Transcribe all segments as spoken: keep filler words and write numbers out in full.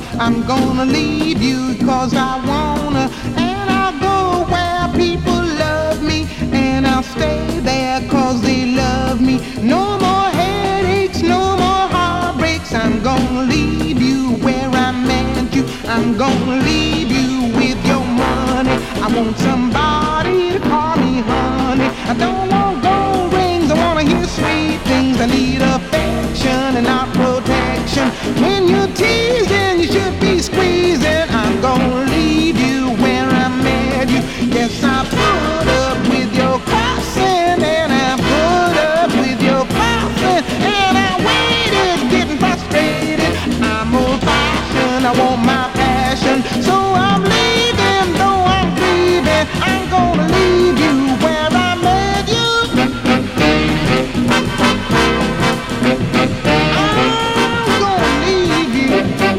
I'm gonna leave you 'cause I wanna. And I'll go where people love me, and I'll stay there 'cause they love me. No more headaches, no more heartbreaks. I'm gonna leave you where I met you. I'm gonna leave you with your money. I want somebody to call me honey. I don't want gold rings, I wanna hear sweet things. I need affection and not protection. When you're teasing, you should be squeezing. I'm gonna leave you where I met you. Yes, I put up with your crossing, and I put up with your crossing, and I waited, getting frustrated. I'm old fashioned, I want my passion, so I'm leaving, though I'm grieving. I'm gonna leave you where I met you. I'm gonna leave you.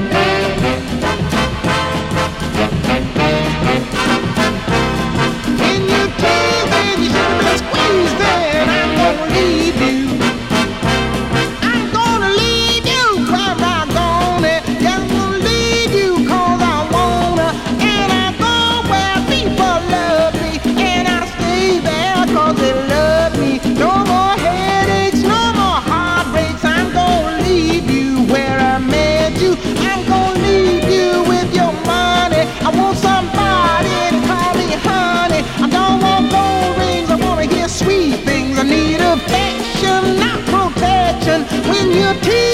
When you tease and you should be squeezing, I'm gonna leave you. I'm gonna leave you where I'm gonna. Yeah, I'm gonna leave you 'cause I wanna. And I go where people love me, and I stay there 'cause they love me. No more headaches, no more heartbreaks. I'm gonna leave you where I met you. I'm gonna leave you with your money. I want somebody to call me honey. I don't want gold rings, I wanna hear sweet things. I need affection, not protection. When you're teasing